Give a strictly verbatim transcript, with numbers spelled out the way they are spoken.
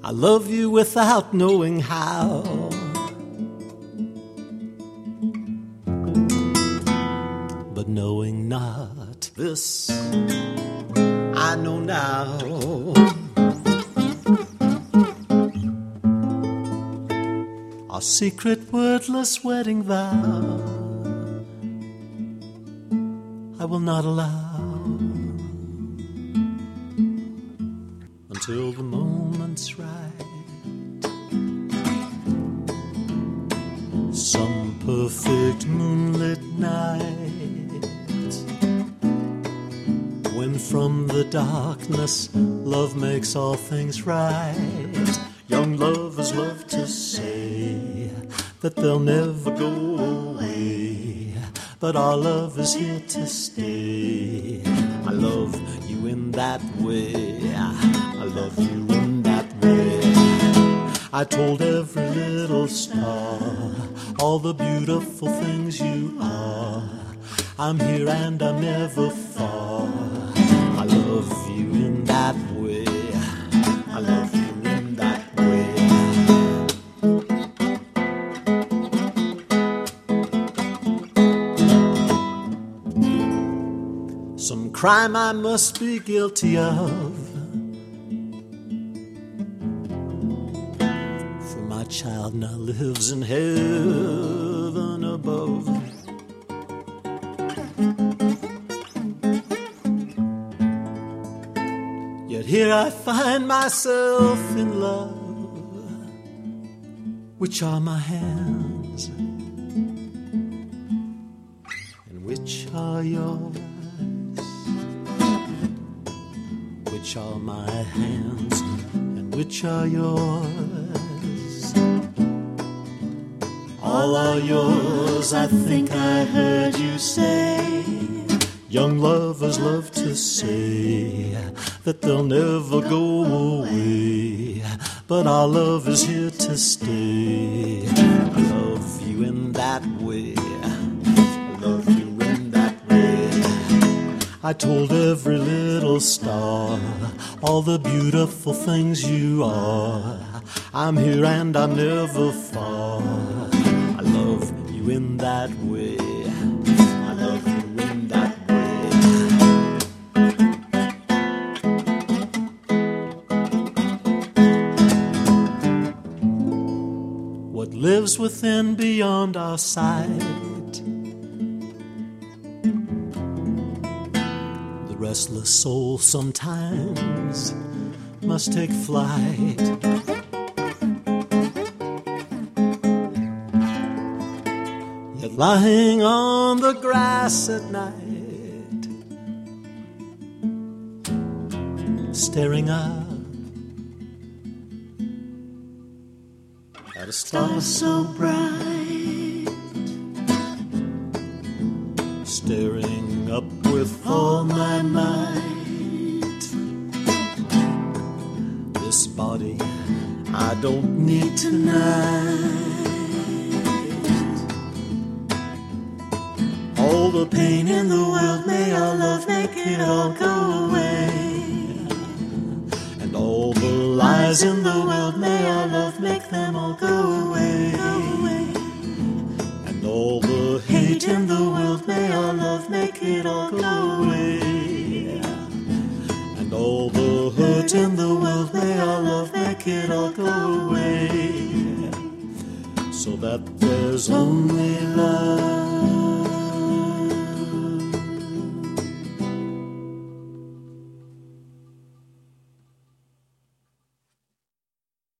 I love you without knowing how. But knowing not this, I know now. Our secret wordless wedding vow I will not allow until the moment's right. Some perfect moonlit night, when from the darkness love makes all things right. Young lovers love to say that they'll never go away, but our love is here to stay. I love you in that way, I love you in that way. I told every little star all the beautiful things you are. I'm here and I'm never far. I love you in that way, I love you in that way. Some crime I must be guilty of, for my child now lives in heaven above. Yet here I find myself in love. Which are my hands, and which are yours? Which are my hands, and which are yours? All are yours, I think I heard you say. Young lovers love to say that they'll never go away, but our love is here to stay. I love you in that way, I love you in that way. I told every little star all the beautiful things you are. I'm here and I'm never far. I love you in that way, I love you in that way. What lives within beyond our sight, the restless soul sometimes must take flight. Yet lying on the grass at night, staring up at a star so bright, staring up with all my might. This body I don't need tonight. All the pain in the world, may our love make it all go away. And all the lies in the world, may our love make them all go away. And all the hate in the world, may our love make it all go away. And all the hurt in the world, may our love make it all go away. So that there's only